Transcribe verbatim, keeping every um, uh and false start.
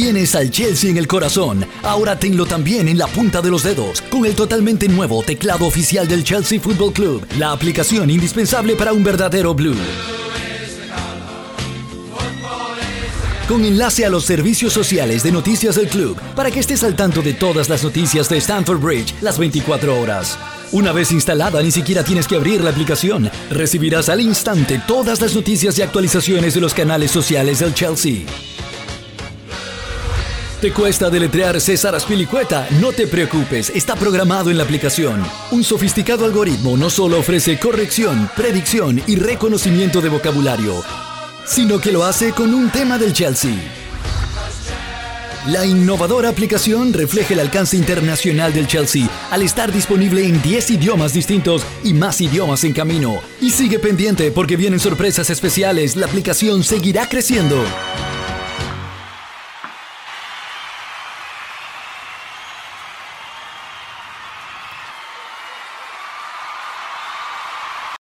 Tienes al Chelsea en el corazón, ahora tenlo también en la punta de los dedos, con el totalmente nuevo teclado oficial del Chelsea Football Club, la aplicación indispensable para un verdadero blue. Con enlace a los servicios sociales de noticias del club, para que estés al tanto de todas las noticias de Stamford Bridge las veinticuatro horas. Una vez instalada, ni siquiera tienes que abrir la aplicación. Recibirás al instante todas las noticias y actualizaciones de los canales sociales del Chelsea. ¿Te cuesta deletrear César Azpilicueta? No te preocupes, está programado en la aplicación. Un sofisticado algoritmo no solo ofrece corrección, predicción y reconocimiento de vocabulario, sino que lo hace con un tema del Chelsea. La innovadora aplicación refleja el alcance internacional del Chelsea al estar disponible en diez idiomas distintos y más idiomas en camino. Y sigue pendiente porque vienen sorpresas especiales, la aplicación seguirá creciendo.